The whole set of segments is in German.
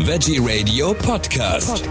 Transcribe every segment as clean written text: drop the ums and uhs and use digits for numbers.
Veggie Radio Podcast.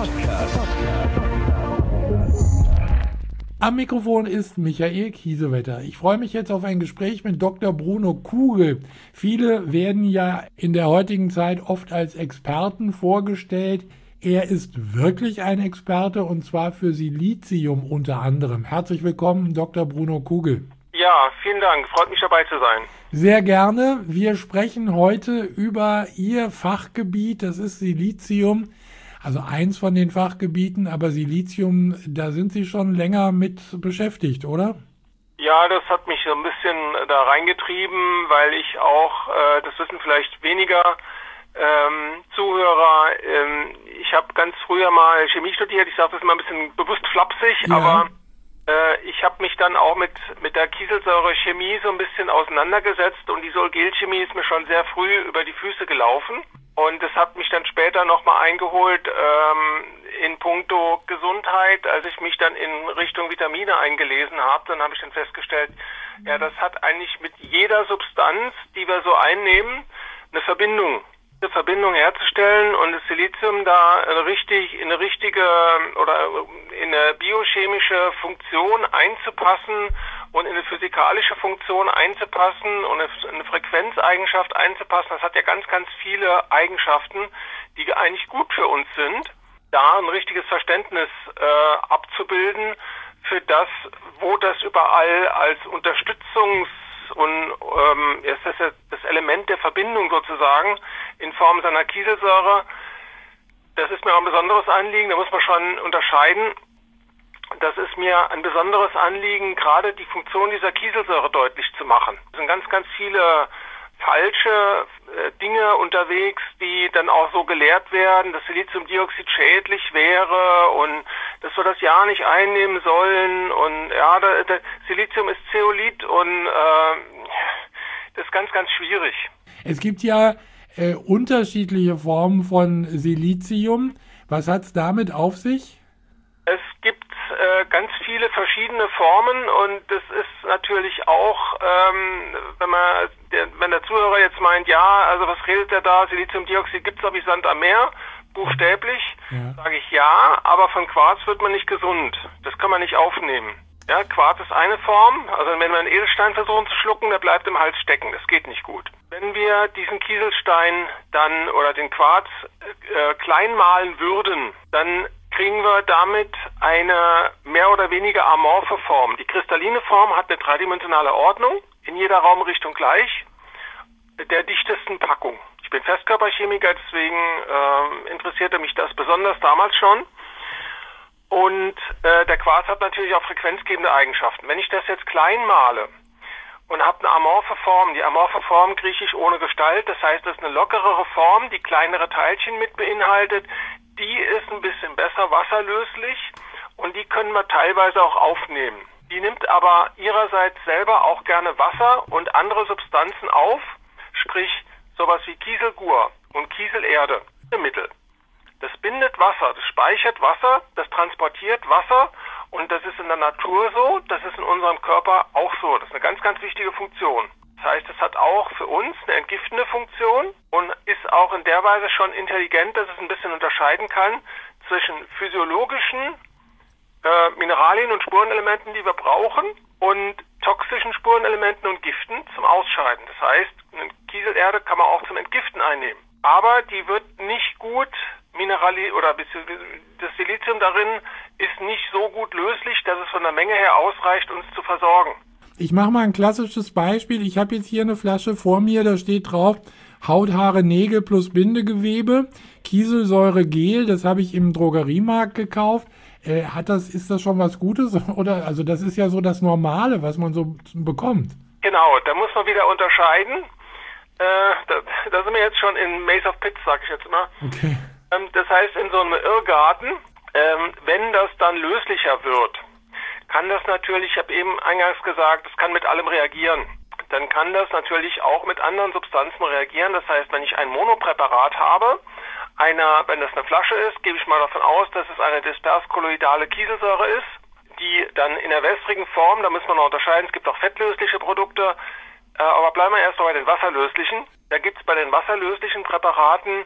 Am Mikrofon ist Michael Kiesewetter. Ich freue mich jetzt auf ein Gespräch mit Dr. Bruno Kugel. Viele werden ja in der heutigen Zeit oft als Experten vorgestellt. Er ist wirklich ein Experte und zwar für Silizium unter anderem. Herzlich willkommen, Dr. Bruno Kugel. Ja, vielen Dank. Freut mich dabei zu sein. Sehr gerne. Wir sprechen heute über Ihr Fachgebiet. Das ist Silizium. Also eins von den Fachgebieten, aber Silizium, da sind Sie schon länger mit beschäftigt, oder? Ja, das hat mich so ein bisschen da reingetrieben, weil ich auch, das wissen vielleicht weniger Zuhörer, ich habe ganz früher mal Chemie studiert. Ich sage das immer ein bisschen bewusst flapsig, ja. Aber ich habe mich dann auch mit der Kieselsäure-Chemie so ein bisschen auseinandergesetzt und die Sol-Gel-Chemie ist mir schon sehr früh über die Füße gelaufen. Und das hat mich dann später nochmal eingeholt in puncto Gesundheit, als ich mich dann in Richtung Vitamine eingelesen habe. Dann habe ich dann festgestellt, ja, das hat eigentlich mit jeder Substanz, die wir so einnehmen, eine Verbindung herzustellen und das Silizium da in eine biochemische Funktion einzupassen und in eine physikalische Funktion einzupassen und eine Frequenzeigenschaft einzupassen. Das hat ja ganz, ganz viele Eigenschaften, die eigentlich gut für uns sind, da ein richtiges Verständnis abzubilden für das, wo das überall als und ist das ja das Element der Verbindung sozusagen in Form seiner Kieselsäure. Das ist mir auch ein besonderes Anliegen, da muss man schon unterscheiden. Das ist mir ein besonderes Anliegen, gerade die Funktion dieser Kieselsäure deutlich zu machen. Es sind ganz, ganz viele falsche Dinge unterwegs, die dann auch so gelehrt werden, dass Siliziumdioxid schädlich wäre und dass wir das ja nicht einnehmen sollen und ja, Silizium ist Zeolit und das ist ganz, ganz schwierig. Es gibt ja unterschiedliche Formen von Silizium. Was hat es damit auf sich? Es gibt ganz viele verschiedene Formen und das ist natürlich auch, wenn der Zuhörer jetzt meint, ja, also was redet er da, Siliziumdioxid gibt's doch wie Sand am Meer, buchstäblich, sage ich ja, aber von Quarz wird man nicht gesund. Das kann man nicht aufnehmen. Ja, Quarz ist eine Form, also wenn wir einen Edelstein versuchen zu schlucken, der bleibt im Hals stecken, das geht nicht gut. Wenn wir diesen Kieselstein dann oder den Quarz klein mahlen würden, dann kriegen wir damit eine mehr oder weniger amorphe Form. Die kristalline Form hat eine dreidimensionale Ordnung, in jeder Raumrichtung gleich, der dichtesten Packung. Ich bin Festkörperchemiker, deswegen interessierte mich das besonders damals schon. Und der Quarz hat natürlich auch frequenzgebende Eigenschaften. Wenn ich das jetzt klein male und habe eine amorphe Form, die amorphe Form griechisch ohne Gestalt, das heißt, das ist eine lockerere Form, die kleinere Teilchen mit beinhaltet, die ist ein bisschen besser wasserlöslich und die können wir teilweise auch aufnehmen. Die nimmt aber ihrerseits selber auch gerne Wasser und andere Substanzen auf, sprich sowas wie Kieselgur und Kieselerde im Mittel. Das bindet Wasser, das speichert Wasser, das transportiert Wasser und das ist in der Natur so, das ist in unserem Körper auch so. Das ist eine ganz, ganz wichtige Funktion. Das heißt, es hat auch für uns eine entgiftende Funktion und ist auch in der Weise schon intelligent, dass es ein bisschen unterscheiden kann zwischen physiologischen Mineralien und Spurenelementen, die wir brauchen, und toxischen Spurenelementen und Giften zum Ausscheiden. Das heißt, eine Kieselerde kann man auch zum Entgiften einnehmen. Aber die wird nicht gut das Silizium darin ist nicht so gut löslich, dass es von der Menge her ausreicht, uns zu versorgen. Ich mache mal ein klassisches Beispiel. Ich habe jetzt hier eine Flasche vor mir, da steht drauf Haut, Haare, Nägel plus Bindegewebe, Kieselsäure Gel, das habe ich im Drogeriemarkt gekauft. Ist das schon was Gutes? Oder, also das ist ja so das Normale, was man so bekommt. Genau, da muss man wieder unterscheiden. Da sind wir jetzt schon in Maze of Pits, sage ich jetzt mal. Okay. Das heißt, in so einem Irrgarten, wenn das dann löslicher wird, kann das natürlich, ich habe eben eingangs gesagt, das kann mit allem reagieren. Dann kann das natürlich auch mit anderen Substanzen reagieren. Das heißt, wenn ich ein Monopräparat habe, wenn das eine Flasche ist, gebe ich mal davon aus, dass es eine disperskolloidale Kieselsäure ist, die dann in der wässrigen Form, da müssen wir noch unterscheiden, es gibt auch fettlösliche Produkte, aber bleiben wir erst mal bei den wasserlöslichen. Da gibt es bei den wasserlöslichen Präparaten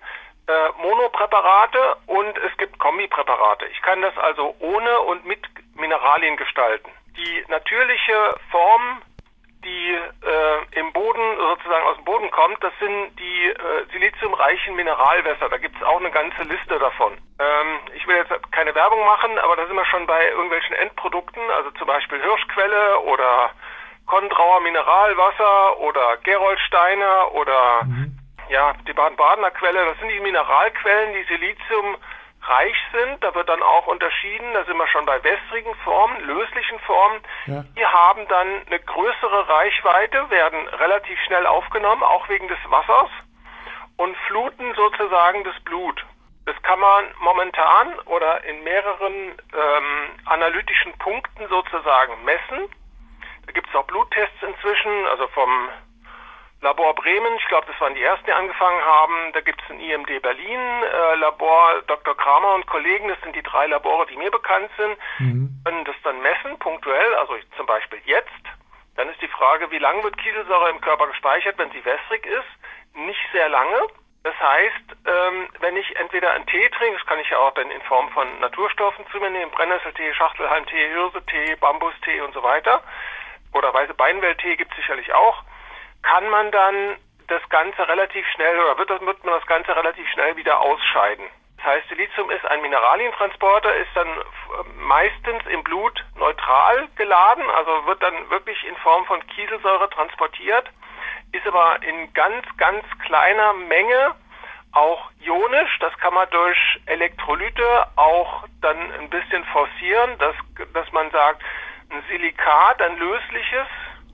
Monopräparate und es gibt Kombipräparate. Ich kann das also ohne und mit Mineralien gestalten. Die natürliche Form, die im Boden sozusagen aus dem Boden kommt, das sind die siliziumreichen Mineralwässer. Da gibt es auch eine ganze Liste davon. Ich will jetzt keine Werbung machen, aber da sind wir schon bei irgendwelchen Endprodukten, also zum Beispiel Hirschquelle oder Kondrauer Mineralwasser oder Gerolsteiner oder die Baden-Badener Quelle. Das sind die Mineralquellen, die siliziumreich sind. Da wird dann auch unterschieden, da sind wir schon bei wässrigen Formen, löslichen Formen. Ja. Die haben dann eine größere Reichweite, werden relativ schnell aufgenommen, auch wegen des Wassers, und fluten sozusagen das Blut. Das kann man momentan oder in mehreren analytischen Punkten sozusagen messen. Da gibt es auch Bluttests inzwischen, also vom Labor Bremen, ich glaube, das waren die ersten, die angefangen haben. Da gibt es ein IMD Berlin, Labor Dr. Kramer und Kollegen, das sind die 3 Labore, die mir bekannt sind, können das dann messen, punktuell, also zum Beispiel jetzt. Dann ist die Frage, wie lange wird Kieselsäure im Körper gespeichert, wenn sie wässrig ist? Nicht sehr lange. Das heißt, wenn ich entweder einen Tee trinke, das kann ich ja auch dann in Form von Naturstoffen zu mir nehmen, Brennnesseltee, Schachtelhalmtee, Hirsetee, Bambustee und so weiter, oder weiße Beinwelltee gibt es sicherlich auch, kann man dann das Ganze relativ schnell, oder wird man das Ganze relativ schnell wieder ausscheiden. Das heißt, Silizium ist ein Mineralientransporter, ist dann meistens im Blut neutral geladen, also wird dann wirklich in Form von Kieselsäure transportiert, ist aber in ganz, ganz kleiner Menge auch ionisch. Das kann man durch Elektrolyte auch dann ein bisschen forcieren, dass man sagt, ein Silikat, ein lösliches,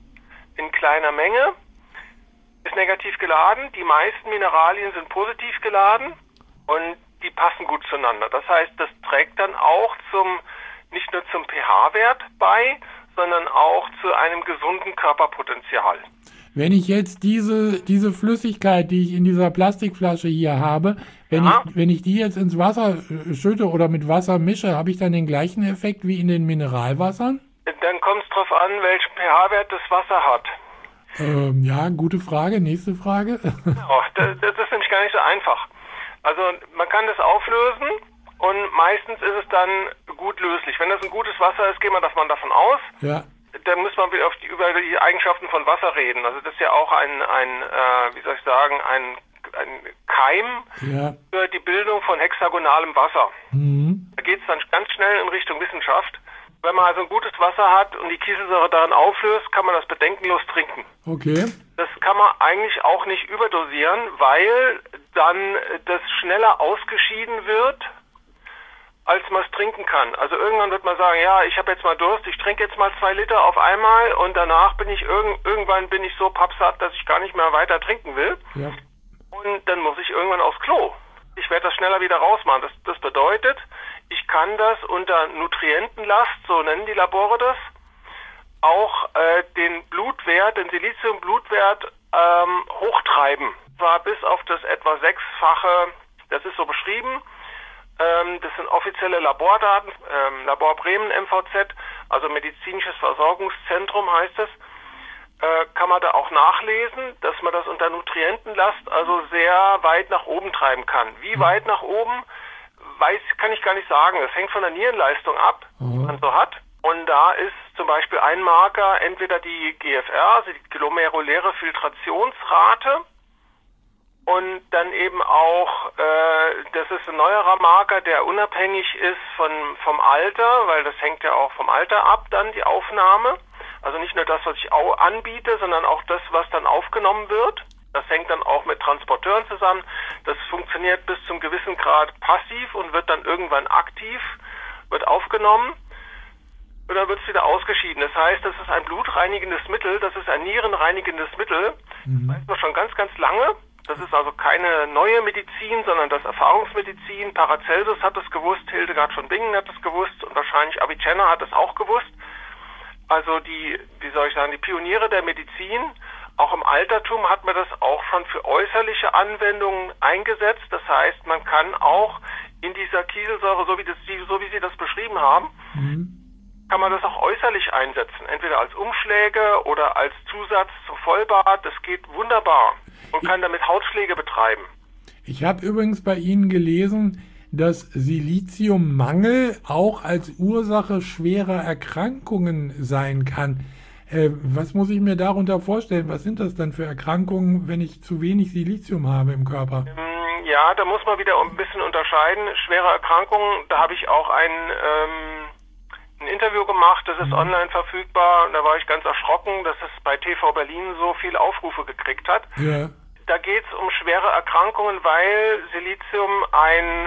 in kleiner Menge, ist negativ geladen. Die meisten Mineralien sind positiv geladen und die passen gut zueinander. Das heißt, das trägt dann auch nicht nur zum pH-Wert bei, sondern auch zu einem gesunden Körperpotenzial. Wenn ich jetzt diese Flüssigkeit, die ich in dieser Plastikflasche hier habe, wenn ich die jetzt ins Wasser schütte oder mit Wasser mische, habe ich dann den gleichen Effekt wie in den Mineralwassern? Dann kommt es darauf an, welchen pH-Wert das Wasser hat. Ja, gute Frage. Nächste Frage. Das ist nämlich gar nicht so einfach. Also man kann das auflösen und meistens ist es dann gut löslich. Wenn das ein gutes Wasser ist, geht man davon aus. Ja. Dann muss man wieder über die Eigenschaften von Wasser reden. Also das ist ja auch ein Keim für die Bildung von hexagonalem Wasser. Da geht es dann ganz schnell in Richtung Wissenschaft. Wenn man also ein gutes Wasser hat und die Kieselsäure darin auflöst, kann man das bedenkenlos trinken. Okay. Das kann man eigentlich auch nicht überdosieren, weil dann das schneller ausgeschieden wird, als man es trinken kann. Also irgendwann wird man sagen, ja, ich habe jetzt mal Durst, ich trinke jetzt mal 2 Liter auf einmal und danach bin ich irgendwann so pappsatt, dass ich gar nicht mehr weiter trinken will. Ja. Und dann muss ich irgendwann aufs Klo. Ich werde das schneller wieder rausmachen. Das bedeutet, ich kann das unter Nutrientenlast, so nennen die Labore das, auch den Siliziumblutwert hochtreiben. Zwar bis auf das etwa 6-fache, das ist so beschrieben, das sind offizielle Labordaten, Labor Bremen MVZ, also Medizinisches Versorgungszentrum heißt es, kann man da auch nachlesen, dass man das unter Nutrientenlast also sehr weit nach oben treiben kann. Wie weit nach oben, kann ich gar nicht sagen. Das hängt von der Nierenleistung ab, die man so hat. Und da ist zum Beispiel ein Marker entweder die GFR, also die glomeruläre Filtrationsrate, und dann eben auch, das ist ein neuerer Marker, der unabhängig ist vom Alter, weil das hängt ja auch vom Alter ab, dann die Aufnahme. Also nicht nur das, was ich auch anbiete, sondern auch das, was dann aufgenommen wird. Das hängt dann auch mit Transporteuren zusammen. Das funktioniert bis zum gewissen Grad passiv und wird dann irgendwann aktiv, wird aufgenommen und dann wird es wieder ausgeschieden. Das heißt, das ist ein blutreinigendes Mittel, das ist ein nierenreinigendes Mittel. Das weiß man schon ganz, ganz lange. Das ist also keine neue Medizin, sondern das Erfahrungsmedizin. Paracelsus hat das gewusst, Hildegard von Bingen hat das gewusst und wahrscheinlich Avicenna hat das auch gewusst. Also die Pioniere der Medizin, auch im Altertum hat man das auch schon für äußerliche Anwendungen eingesetzt. Das heißt, man kann auch in dieser Kieselsäure, so wie Sie das beschrieben haben, kann man das auch äußerlich einsetzen. Entweder als Umschläge oder als Zusatz zum Vollbad. Das geht wunderbar und kann damit Hautpflege betreiben. Ich habe übrigens bei Ihnen gelesen, dass Siliziummangel auch als Ursache schwerer Erkrankungen sein kann. Was muss ich mir darunter vorstellen? Was sind das dann für Erkrankungen, wenn ich zu wenig Silizium habe im Körper? Ja, da muss man wieder ein bisschen unterscheiden. Schwere Erkrankungen, da habe ich auch ein Interview gemacht, das ist online verfügbar. Und da war ich ganz erschrocken, dass es bei TV Berlin so viele Aufrufe gekriegt hat. Ja. Da geht es um schwere Erkrankungen, weil Silizium ein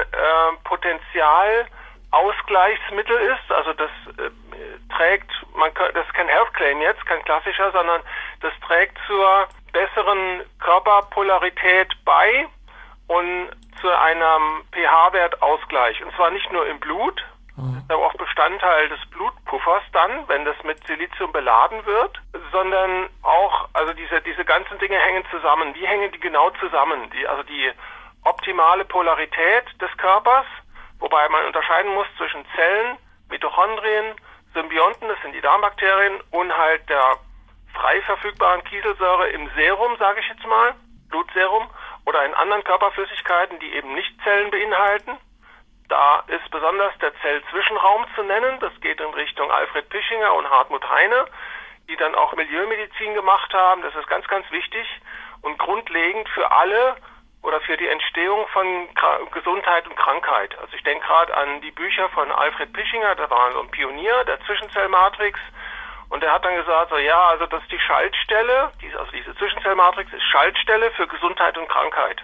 Potentialausgleichsmittel ist. Also das trägt, das ist kein Health Claim jetzt, kein klassischer, sondern das trägt zur besseren Körperpolarität bei und zu einem pH-Wertausgleich. Und zwar nicht nur im Blut, das ist aber auch Bestandteil des Blutpuffers dann, wenn das mit Silizium beladen wird, sondern auch, also diese ganzen Dinge hängen zusammen. Wie hängen die genau zusammen? Die optimale Polarität des Körpers, wobei man unterscheiden muss zwischen Zellen, Mitochondrien, Symbionten, das sind die Darmbakterien, und halt der frei verfügbaren Kieselsäure im Serum, sage ich jetzt mal, Blutserum, oder in anderen Körperflüssigkeiten, die eben nicht Zellen beinhalten. Da ist besonders der Zellzwischenraum zu nennen. Das geht in Richtung Alfred Pischinger und Hartmut Heine, die dann auch Milieumedizin gemacht haben. Das ist ganz, ganz wichtig und grundlegend für alle oder für die Entstehung von Gesundheit und Krankheit. Also ich denke gerade an die Bücher von Alfred Pischinger, der war so ein Pionier der Zwischenzellmatrix. Und der hat dann gesagt, so ja, also das ist die Schaltstelle, diese Zwischenzellmatrix ist Schaltstelle für Gesundheit und Krankheit.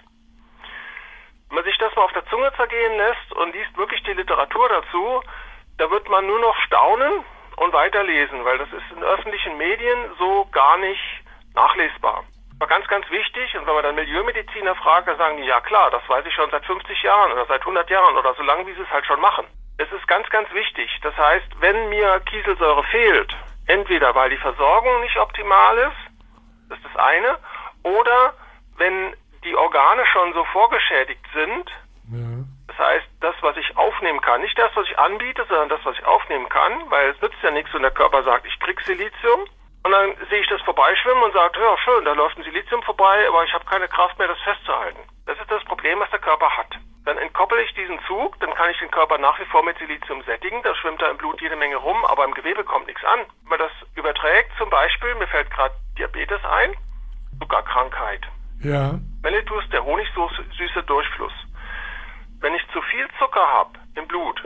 Wenn man sich das mal auf der Zunge zergehen lässt und liest wirklich die Literatur dazu, da wird man nur noch staunen und weiterlesen, weil das ist in öffentlichen Medien so gar nicht nachlesbar. Aber ganz, ganz wichtig, und wenn man dann Milieumediziner fragt, dann sagen die, ja klar, das weiß ich schon seit 50 Jahren oder seit 100 Jahren oder so lange, wie sie es halt schon machen. Es ist ganz, ganz wichtig. Das heißt, wenn mir Kieselsäure fehlt, entweder weil die Versorgung nicht optimal ist, das ist das eine, oder wenn die Organe schon so vorgeschädigt sind, das heißt, das, was ich aufnehmen kann, nicht das, was ich anbiete, sondern das, was ich aufnehmen kann, weil es nützt ja nichts, wenn der Körper sagt, ich krieg Silizium, und dann sehe ich das vorbeischwimmen und sage, ja schön, da läuft ein Silizium vorbei, aber ich habe keine Kraft mehr, das festzuhalten. Das ist das Problem, was der Körper hat. Dann entkoppel ich diesen Zug, dann kann ich den Körper nach wie vor mit Silizium sättigen, da schwimmt da im Blut jede Menge rum, aber im Gewebe kommt nichts an. Wenn man das überträgt, zum Beispiel, mir fällt gerade Diabetes ein, Zuckerkrankheit. Ja. Mellitus, der honigsüße Durchfluss. Wenn ich zu viel Zucker habe im Blut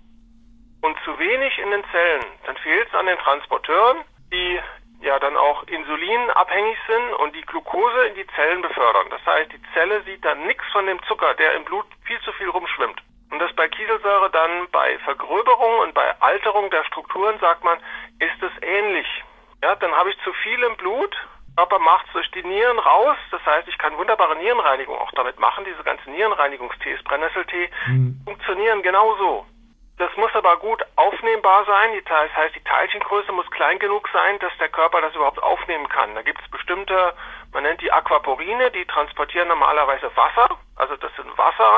und zu wenig in den Zellen, dann fehlt es an den Transporteuren, die ja dann auch insulinabhängig sind und die Glucose in die Zellen befördern. Das heißt, die Zelle sieht dann nichts von dem Zucker, der im Blut viel zu viel rumschwimmt. Und das bei Kieselsäure dann bei Vergröberung und bei Alterung der Strukturen, sagt man, ist es ähnlich. Ja, dann habe ich zu viel im Blut, Körper macht es durch die Nieren raus, das heißt, ich kann wunderbare Nierenreinigung auch damit machen, diese ganzen Nierenreinigungstees, Brennnesseltee, funktionieren genauso. Das muss aber gut aufnehmbar sein, das heißt, die Teilchengröße muss klein genug sein, dass der Körper das überhaupt aufnehmen kann. Da gibt es bestimmte, man nennt die Aquaporine, die transportieren normalerweise Wasser, also das sind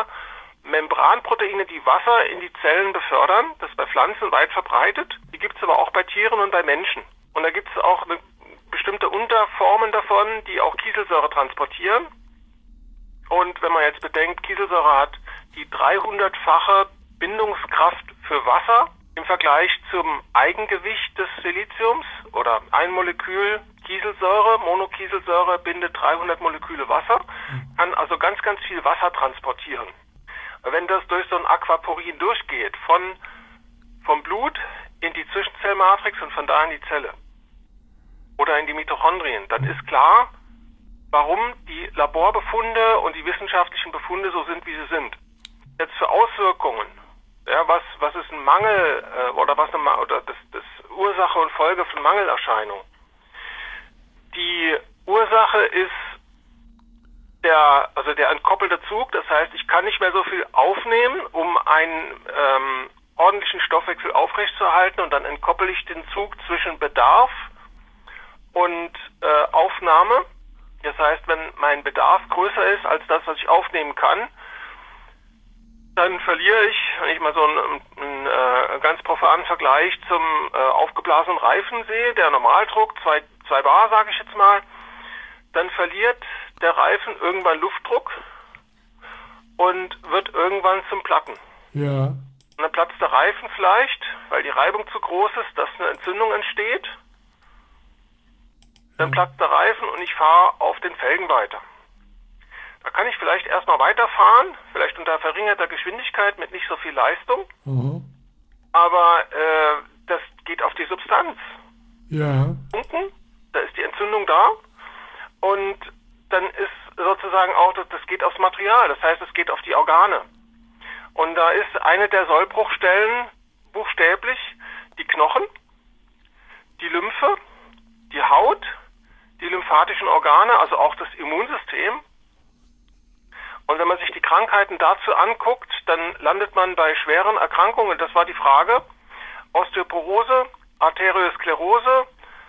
Wassermembranproteine, die Wasser in die Zellen befördern, das ist bei Pflanzen weit verbreitet, die gibt es aber auch bei Tieren und bei Menschen. Und da gibt es auch bestimmte Unterformen davon, die auch Kieselsäure transportieren. Und wenn man jetzt bedenkt, Kieselsäure hat die 300-fache Bindungskraft für Wasser im Vergleich zum Eigengewicht des Siliziums, oder ein Molekül Kieselsäure, Monokieselsäure bindet 300 Moleküle Wasser, kann also ganz, ganz viel Wasser transportieren. Wenn das durch so ein Aquaporin durchgeht, vom Blut in die Zwischenzellmatrix und von da in die Zelle oder in die Mitochondrien, dann ist klar, warum die Laborbefunde und die wissenschaftlichen Befunde so sind, wie sie sind. Jetzt für Auswirkungen, ja, was ist ein Mangel oder das Ursache und Folge von Mangelerscheinung. Die Ursache ist der entkoppelte Zug, das heißt, ich kann nicht mehr so viel aufnehmen, um einen ordentlichen Stoffwechsel aufrechtzuerhalten, und dann entkoppel ich den Zug zwischen Bedarf und Aufnahme. Das heißt, wenn mein Bedarf größer ist als das, was ich aufnehmen kann, dann verliere ich, wenn ich mal so einen ganz profanen Vergleich zum aufgeblasenen Reifen sehe, der Normaldruck 2 Bar, sage ich jetzt mal, dann verliert der Reifen irgendwann Luftdruck und wird irgendwann zum Platten. Ja. Und dann platzt der Reifen vielleicht, weil die Reibung zu groß ist, dass eine Entzündung entsteht. Dann platzt der Reifen und ich fahre auf den Felgen weiter. Da kann ich vielleicht erstmal weiterfahren, vielleicht unter verringerter Geschwindigkeit mit nicht so viel Leistung. Aber das geht auf die Substanz. Ja. Unten, da ist die Entzündung da. Und dann ist sozusagen auch, das geht aufs Material. Das heißt, es geht auf die Organe. Und da ist eine der Sollbruchstellen buchstäblich die Knochen, die Lymphe, die Haut, die lymphatischen Organe, also auch das Immunsystem. Und wenn man sich die Krankheiten dazu anguckt, dann landet man bei schweren Erkrankungen. Das war die Frage: Osteoporose, Arteriosklerose,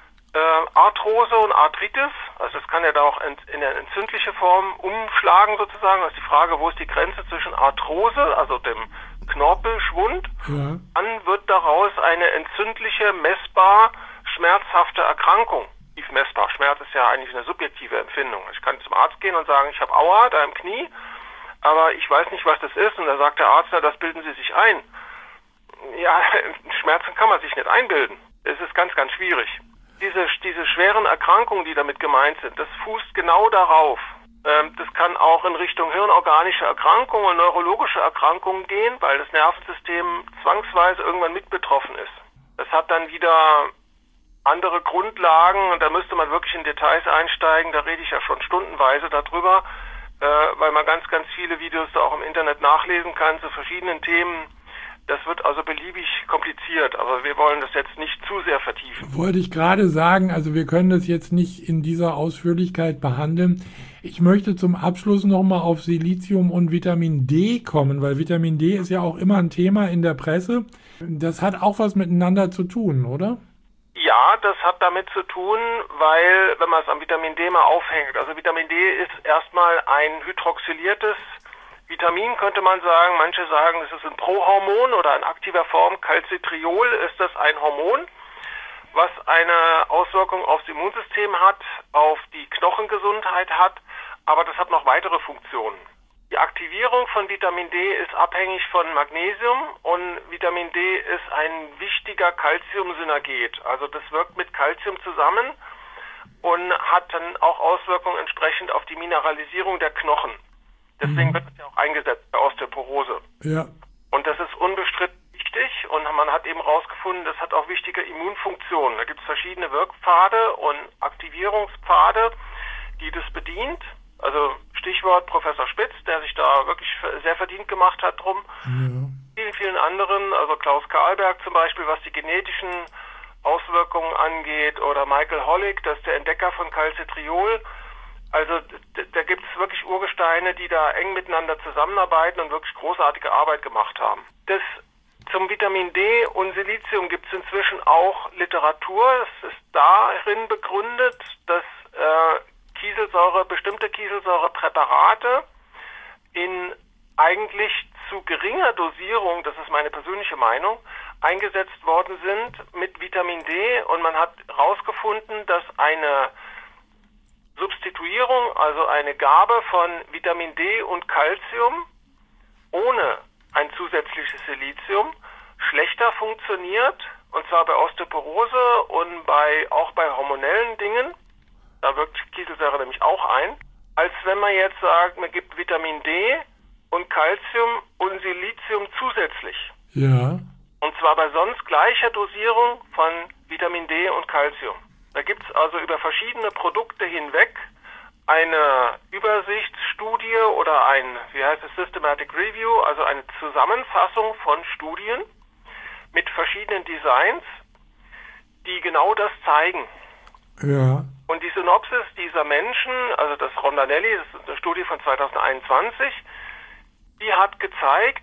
Arthrose und Arthritis. Also das kann ja da auch in eine entzündliche Form umschlagen sozusagen. Das ist die Frage, wo ist die Grenze zwischen Arthrose, also dem Knorpelschwund, dann wird daraus eine entzündliche, messbar, schmerzhafte Erkrankung. Tief messbar. Schmerz ist ja eigentlich eine subjektive Empfindung. Ich kann zum Arzt gehen und sagen, ich habe Aua da im Knie, aber ich weiß nicht, was das ist. Und da sagt der Arzt, na, das bilden Sie sich ein. Ja, Schmerzen kann man sich nicht einbilden. Es ist ganz, ganz schwierig. Diese schweren Erkrankungen, die damit gemeint sind, das fußt genau darauf. Das kann auch in Richtung hirnorganische Erkrankungen und neurologische Erkrankungen gehen, weil das Nervensystem zwangsweise irgendwann mit betroffen ist. Das hat dann wieder andere Grundlagen und da müsste man wirklich in Details einsteigen. Da rede ich ja schon stundenweise darüber, weil man ganz, ganz viele Videos da auch im Internet nachlesen kann zu verschiedenen Themen. Das wird also beliebig kompliziert, aber wir wollen das jetzt nicht zu sehr vertiefen. Wollte ich gerade sagen, also wir können das jetzt nicht in dieser Ausführlichkeit behandeln. Ich möchte zum Abschluss nochmal auf Silizium und Vitamin D kommen, weil Vitamin D ist ja auch immer ein Thema in der Presse. Das hat auch was miteinander zu tun, oder? Ja, das hat damit zu tun, weil, wenn man es am Vitamin D mal aufhängt, also Vitamin D ist erstmal ein hydroxyliertes Vitamin, könnte man sagen. Manche sagen, es ist ein Prohormon oder in aktiver Form. Calcitriol ist das ein Hormon, was eine Auswirkung aufs Immunsystem hat, auf die Knochengesundheit hat, aber das hat noch weitere Funktionen. Die Aktivierung von Vitamin D ist abhängig von Magnesium und Vitamin D ist ein wichtiger Calciumsynerget. Also das wirkt mit Calcium zusammen und hat dann auch Auswirkungen entsprechend auf die Mineralisierung der Knochen. Deswegen wird es ja auch eingesetzt bei Osteoporose. Ja. Und das ist unbestritten wichtig und man hat eben herausgefunden, das hat auch wichtige Immunfunktionen. Da gibt es verschiedene Wirkpfade und Aktivierungspfade, die das bedient. Also Stichwort Professor Spitz, der sich da wirklich sehr verdient gemacht hat drum. Vielen, vielen anderen, also Klaus Karlberg zum Beispiel, was die genetischen Auswirkungen angeht, oder Michael Hollick, das ist der Entdecker von Calcitriol. Also da gibt es wirklich Urgesteine, die da eng miteinander zusammenarbeiten und wirklich großartige Arbeit gemacht haben. Zum Vitamin D und Silizium gibt es inzwischen auch Literatur. Es ist darin begründet, dass bestimmte Kieselsäurepräparate in eigentlich zu geringer Dosierung, das ist meine persönliche Meinung, eingesetzt worden sind mit Vitamin D, und man hat herausgefunden, dass eine Substituierung, also eine Gabe von Vitamin D und Calcium ohne ein zusätzliches Silizium schlechter funktioniert, und zwar bei Osteoporose und auch bei hormonellen Dingen. Da wirkt Kieselsäure nämlich auch ein, als wenn man jetzt sagt, man gibt Vitamin D und Calcium und Silizium zusätzlich. Ja. Und zwar bei sonst gleicher Dosierung von Vitamin D und Calcium. Da gibt es also über verschiedene Produkte hinweg eine Übersichtsstudie oder Systematic Review, also eine Zusammenfassung von Studien mit verschiedenen Designs, die genau das zeigen. Ja. Und die Synopsis dieser Menschen, also das Rondanelli, das ist eine Studie von 2021, die hat gezeigt,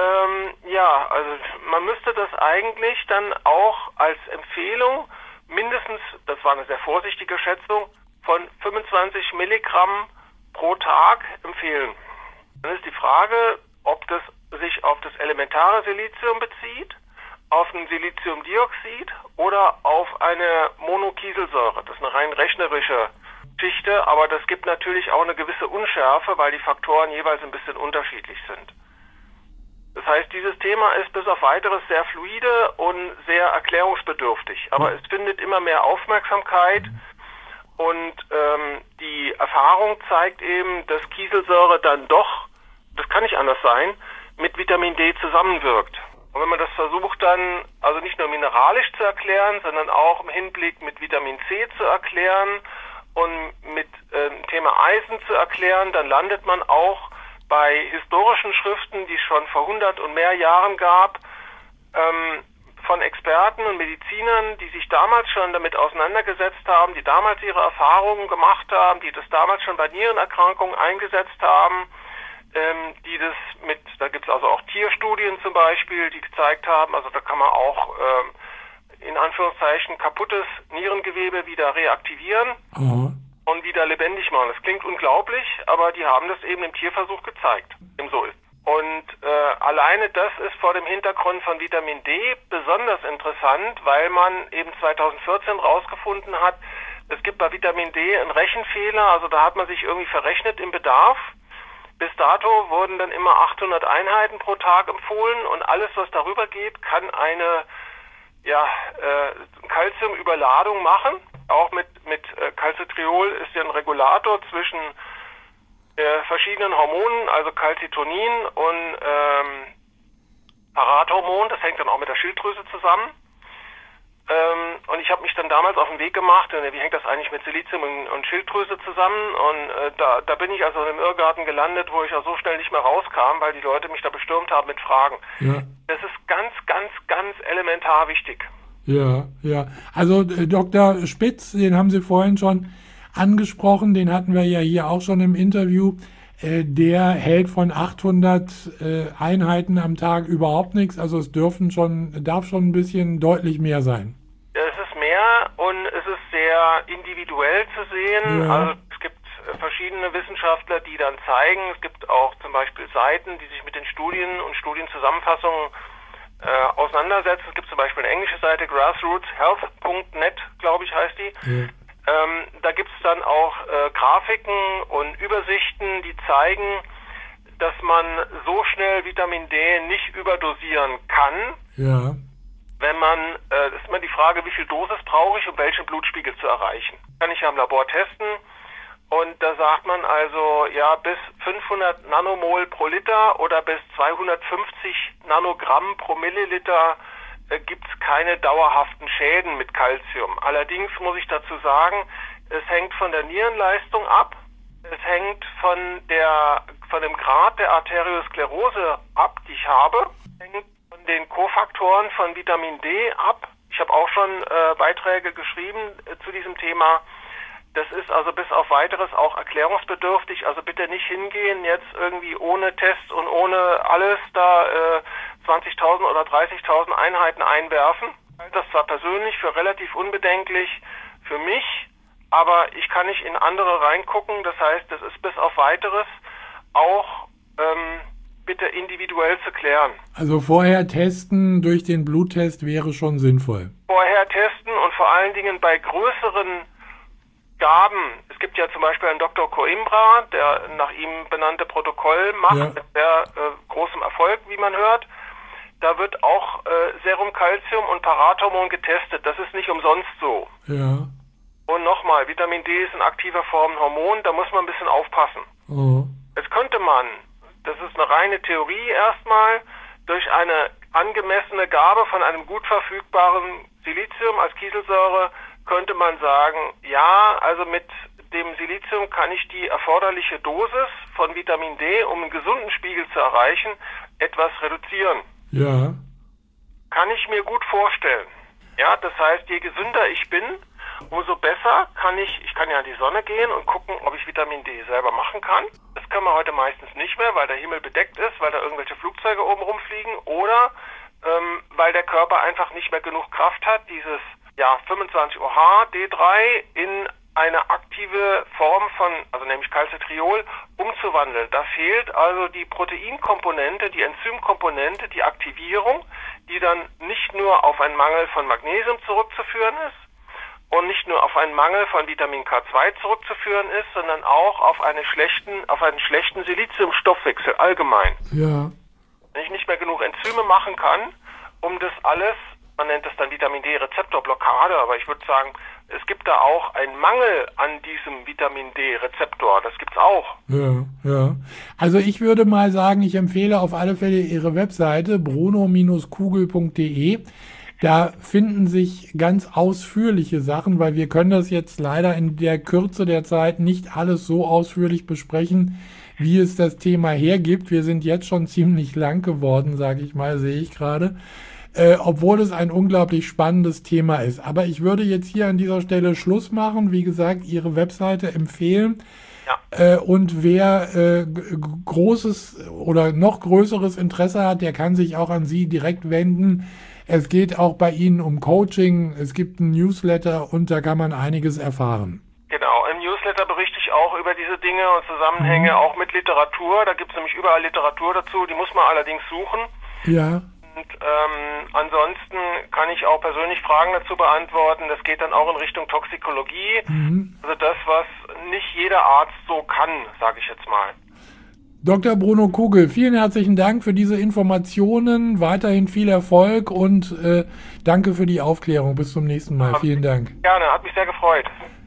also man müsste das eigentlich dann auch als Empfehlung mindestens, das war eine sehr vorsichtige Schätzung, von 25 Milligramm pro Tag empfehlen. Dann ist die Frage, ob das sich auf das elementare Silizium bezieht, auf ein Siliziumdioxid oder auf eine Monokieselsäure. Das ist eine rein rechnerische Geschichte, aber das gibt natürlich auch eine gewisse Unschärfe, weil die Faktoren jeweils ein bisschen unterschiedlich sind. Das heißt, dieses Thema ist bis auf weiteres sehr fluide und sehr erklärungsbedürftig, aber es findet immer mehr Aufmerksamkeit und die Erfahrung zeigt eben, dass Kieselsäure dann doch, das kann nicht anders sein, mit Vitamin D zusammenwirkt. Und wenn man das versucht dann, also nicht nur mineralisch zu erklären, sondern auch im Hinblick mit Vitamin C zu erklären und mit Thema Eisen zu erklären, dann landet man auch bei historischen Schriften, die es schon vor 100 und mehr Jahren gab, von Experten und Medizinern, die sich damals schon damit auseinandergesetzt haben, die damals ihre Erfahrungen gemacht haben, die das damals schon bei Nierenerkrankungen eingesetzt haben, die das mit, da gibt es also auch Tierstudien zum Beispiel, die gezeigt haben, also da kann man auch in Anführungszeichen kaputtes Nierengewebe wieder reaktivieren und wieder lebendig machen. Das klingt unglaublich, aber die haben das eben im Tierversuch gezeigt, dem so ist. Und alleine das ist vor dem Hintergrund von Vitamin D besonders interessant, weil man eben 2014 rausgefunden hat, es gibt bei Vitamin D einen Rechenfehler, also da hat man sich irgendwie verrechnet im Bedarf. Bis dato wurden dann immer 800 Einheiten pro Tag empfohlen und alles, was darüber geht, kann eine Calciumüberladung machen. Auch mit Calcitriol ist ja ein Regulator zwischen verschiedenen Hormonen, also Calcitonin und Parathormon, das hängt dann auch mit der Schilddrüse zusammen. Und ich habe mich dann damals auf den Weg gemacht, wie hängt das eigentlich mit Silizium und Schilddrüse zusammen? Und da bin ich also im Irrgarten gelandet, wo ich ja so schnell nicht mehr rauskam, weil die Leute mich da bestürmt haben mit Fragen. Ja. Das ist ganz, ganz, ganz elementar wichtig. Ja. Also Dr. Spitz, den haben Sie vorhin schon angesprochen, den hatten wir ja hier auch schon im Interview. Der hält von 800 Einheiten am Tag überhaupt nichts. Also es darf schon ein bisschen deutlich mehr sein. Es ist mehr und es ist sehr individuell zu sehen. Ja. Also es gibt verschiedene Wissenschaftler, die dann zeigen, es gibt auch zum Beispiel Seiten, die sich mit den Studien und Studienzusammenfassungen auseinandersetzen. Es gibt zum Beispiel eine englische Seite, grassrootshealth.net, glaube ich, heißt die. Ja. Da gibt es dann auch Grafiken und Übersichten, die zeigen, dass man so schnell Vitamin D nicht überdosieren kann. Ja. Wenn man, das ist immer die Frage, wie viel Dosis brauche ich, um welchen Blutspiegel zu erreichen. Kann ich ja im Labor testen. Und da sagt man also, ja, bis 500 Nanomol pro Liter oder bis 250 Nanogramm pro Milliliter gibt es keine dauerhaften Schäden mit Calcium. Allerdings muss ich dazu sagen, es hängt von der Nierenleistung ab, es hängt von dem Grad der Arteriosklerose ab, die ich habe, es hängt von den Kofaktoren von Vitamin D ab. Ich habe auch schon Beiträge geschrieben zu diesem Thema. Das ist also bis auf weiteres auch erklärungsbedürftig. Also bitte nicht hingehen jetzt irgendwie ohne Test und ohne alles da 20.000 oder 30.000 Einheiten einwerfen. Das zwar persönlich für relativ unbedenklich für mich, aber ich kann nicht in andere reingucken. Das heißt, das ist bis auf weiteres auch bitte individuell zu klären. Also vorher testen durch den Bluttest wäre schon sinnvoll. Vorher testen und vor allen Dingen bei größeren Gaben. Es gibt ja zum Beispiel einen Dr. Coimbra, der nach ihm benannte Protokoll macht, mit sehr großem Erfolg, wie man hört. Da wird auch Serumkalzium und Parathormon getestet. Das ist nicht umsonst so. Ja. Und nochmal, Vitamin D ist in aktiver Form ein Hormon, da muss man ein bisschen aufpassen. Oh. Jetzt könnte man, das ist eine reine Theorie erstmal, durch eine angemessene Gabe von einem gut verfügbaren Silizium als Kieselsäure könnte man sagen, ja, also mit dem Silizium kann ich die erforderliche Dosis von Vitamin D, um einen gesunden Spiegel zu erreichen, etwas reduzieren. Ja. Kann ich mir gut vorstellen. Ja, das heißt, je gesünder ich bin, umso besser kann ich kann ja in die Sonne gehen und gucken, ob ich Vitamin D selber machen kann. Das kann man heute meistens nicht mehr, weil der Himmel bedeckt ist, weil da irgendwelche Flugzeuge oben rumfliegen oder weil der Körper einfach nicht mehr genug Kraft hat, dieses 25-OH, D3 in eine aktive Form von, also nämlich Calcitriol, umzuwandeln. Da fehlt also die Proteinkomponente, die Enzymkomponente, die Aktivierung, die dann nicht nur auf einen Mangel von Magnesium zurückzuführen ist und nicht nur auf einen Mangel von Vitamin K2 zurückzuführen ist, sondern auch auf einen schlechten Siliziumstoffwechsel allgemein. Ja. Wenn ich nicht mehr genug Enzyme machen kann, um das alles, man nennt das dann Vitamin D-Rezeptorblockade, aber ich würde sagen, es gibt da auch einen Mangel an diesem Vitamin D-Rezeptor. Das gibt's auch. Ja, ja. Also ich würde mal sagen, ich empfehle auf alle Fälle Ihre Webseite bruno-kugel.de. Da finden sich ganz ausführliche Sachen, weil wir können das jetzt leider in der Kürze der Zeit nicht alles so ausführlich besprechen, wie es das Thema hergibt. Wir sind jetzt schon ziemlich lang geworden, sage ich mal, sehe ich gerade. Obwohl es ein unglaublich spannendes Thema ist. Aber ich würde jetzt hier an dieser Stelle Schluss machen. Wie gesagt, Ihre Webseite empfehlen. Ja. Und wer großes oder noch größeres Interesse hat, der kann sich auch an Sie direkt wenden. Es geht auch bei Ihnen um Coaching. Es gibt einen Newsletter und da kann man einiges erfahren. Genau, im Newsletter berichte ich auch über diese Dinge und Zusammenhänge, auch mit Literatur. Da gibt es nämlich überall Literatur dazu. Die muss man allerdings suchen. Ja. Und ansonsten kann ich auch persönlich Fragen dazu beantworten. Das geht dann auch in Richtung Toxikologie. Also das, was nicht jeder Arzt so kann, sage ich jetzt mal. Dr. Bruno Kugel, vielen herzlichen Dank für diese Informationen. Weiterhin viel Erfolg und danke für die Aufklärung. Bis zum nächsten Mal. Vielen Dank. Gerne, hat mich sehr gefreut.